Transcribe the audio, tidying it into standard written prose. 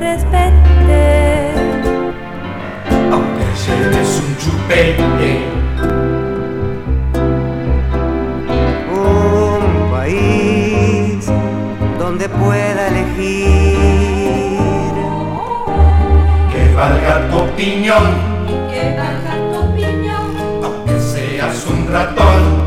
respete, aunque lleves un chupete. Un país donde pueda elegir, Que valga tu opinión, que valga tu opinión, aunque seas un ratón.